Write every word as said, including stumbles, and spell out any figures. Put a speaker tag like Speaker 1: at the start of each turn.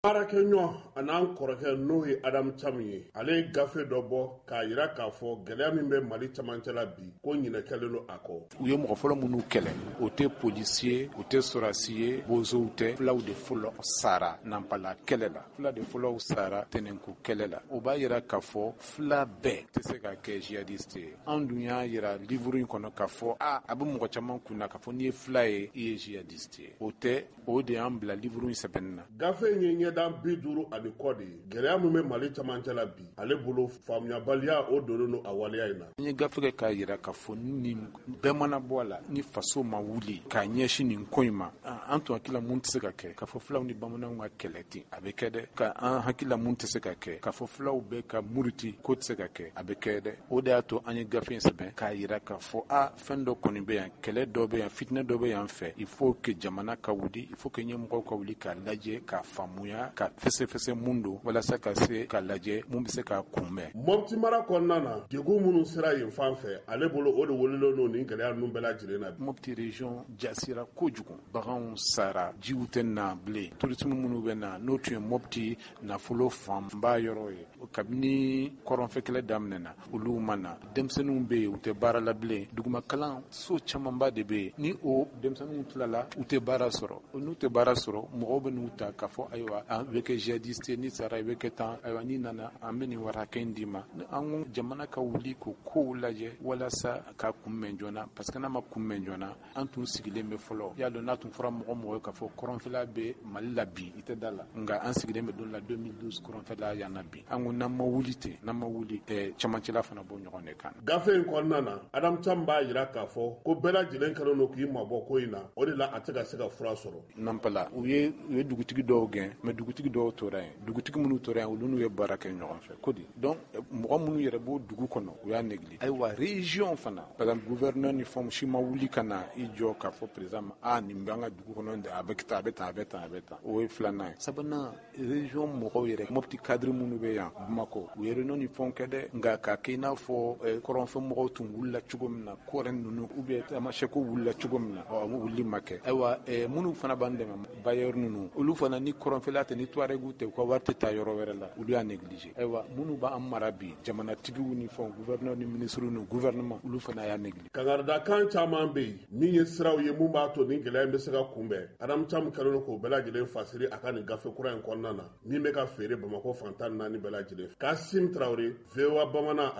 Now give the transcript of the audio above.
Speaker 1: Baarakɛɲɔgɔn a n'an kɔrɔkɛ n'o ye Adamu Camu ye, ale ye gafe dɔ bɔ k'a jira k'a fɔ gɛlɛya min bɛ Mali camancɛ la bi ko ɲinɛ kɛlen don a kɔ.
Speaker 2: U ye mɔgɔ fɔlɔ minnu kɛlɛ, o tɛ polisi ye, o tɛ sɔrasi ye, bozow tɛ, fulaw de fɔlɔ sara nanpala kɛlɛ la, fula de fɔlɔw sara tɛnɛnku kɛlɛ la. O b'a jira k'a fɔ fula bɛɛ tɛ se ka kɛ djihadiste ye. An dun y'a jira livre in kɔnɔ k'a fɔ a a bɛ mɔgɔ caman kunna k'a fɔ n'i ye fula ye i ye djihadiste ye. O tɛ, o de y'an bila livre in sɛbɛnni na.
Speaker 1: Gafe in ye ɲɛdan bi duuru ani kɔ de ye. Gɛlɛya min bɛ Mali camancɛ la bi, ale bolo faamuyabaliya o donnen don a waleya in na.
Speaker 2: An ye gafe kɛ k'a jira k'a fɔ ni bɛɛ mana bɔ a la, ni faso ma wuli k'a ɲɛsin nin ko in ma, an tun hakilila mun tɛ se ka kɛ, k'a fɔ fulaw ni bamananw ka kɛlɛ ten, a bɛ kɛ dɛ. Ka an hakilila mun tɛ se ka kɛ, k'a fɔ fulaw bɛ ka muruti ko tɛ se ka kɛ, a bɛ kɛ dɛ. O de y'a to an ye gafe in sɛbɛn k'a jira k'a fɔ a fɛn dɔ kɔni bɛ yan, kɛlɛ dɔ bɛ yan, fitinɛ dɔ bɛ yan fɛ, il faut que jamana ka wuli, il faut que ɲɛmɔgɔw ka wuli k'a lajɛ, k'a faamuya, ka fɛsɛfɛsɛ mun don, walasa ka se k'a lajɛ mun bɛ se k'a kunbɛn.
Speaker 1: Mopti mara kɔnɔna na, degun minnu sera yen fan fɛ, ale bolo o de wololen don nin gɛlɛya ninnu bɛɛ lajɛlen na.
Speaker 2: Mopti région jasira kojugu, baganw sara, jiw tɛ na bilen, tourisme minnu bɛ na n'o tun ye Mopti nafolo fanba yɔrɔ ye. Kabini kɔrɔnfɛ kɛlɛ daminɛna, olu ma na. Denmisɛnninw bɛ yen u tɛ baara la bilen, dugumakalan so camanba de bɛ yen, ni o denmisɛnninw tilala u tɛ baara sɔrɔ. N'u tɛ baara sɔrɔ, mɔgɔw bɛ n'u ta k'a fɔ ayiwa an bɛ kɛ djihadiste ni sara i bɛ kɛ tan, ayiwa n'i nana an bɛ nin wara hakɛ in d'i ma. An ko jamana ka wuli k'o kow lajɛ walasa ka kunbɛn joona, parce que n'a ma kunbɛn joona an tun sigilen bɛ fɔlɔ. Y'a dɔn n'a tun fɔra mɔgɔ mɔgɔ ye k'a fɔ kɔrɔnfɛla bɛ Mali la bi, i tɛ da la. Nka an sigilen bɛ don la deux mille douze kɔrɔnfɛla yan na bi. An ko n'an ma wuli ten, n'an ma wuli ɛɛ camancɛla fana b'o ɲɔgɔn de kan.
Speaker 1: Gafe in kɔnɔna na, Adamu Camu b'a jira k'a fɔ ko bɛɛ lajɛlen kɛlen don k'i mabɔ ko in na, o de la a tɛ ka se ka fura sɔrɔ.
Speaker 2: Nanpala u ye u ye dugutigi dɔw gɛn, mais dugutigi dɔw tora yen. Dugutigi minnu tora yen olu n'u ye baara kɛ ɲɔgɔn fɛ. Ko di donc mɔgɔ minnu yɛrɛ b'o dugu kɔnɔ u y'a négligé. Ayiwa région fana, par exemple gouverneur ni fɛnw si ma wuli ka na i jɔ k'a fɔ président ma a nin bɛ an ka dugu kɔnɔ a bɛ tan a bɛ tan a bɛ tan a bɛ tan. O ye filanan ye. Sabanan région mɔgɔw yɛrɛ Mopti cadre minnu bɛ yan Bamakɔ u ye réunion ni fɛnw kɛ dɛ, nka k'a kɛ i n'a fɔ kɔrɔnfɛ mɔgɔw tun wulila cogo min na, kɔrɛ ninnu ou bien tamasɛku wulila cogo min na, ɔ wuli ma kɛ. Ayiwa minnu fana b'an dɛmɛ bailleurs ninnu olu fana ni kɔrɔnfɛla tɛ ni tuaregu tɛ u ka wari tɛ taa yɔrɔ wɛrɛ la, olu y'a négligé. Ayiwa minnu b'an mara bi jamanatigiw ni fɛnw gouverneur ni ministre ni gouvernement olu fana y'a négligé.
Speaker 1: Kangaridakan caman bɛ yen min ye siraw ye mun b'a to nin gɛlɛya in bɛ se ka kunbɛn. Adamu Camu kɛlen don k'o bɛɛ lajɛlen fasiri a ka nin gafe kura in kɔnɔna na min bɛ ka feere Bamakɔ fantan naani bɛɛ lajɛlen. Kasim Traoré, V O A Bamanan.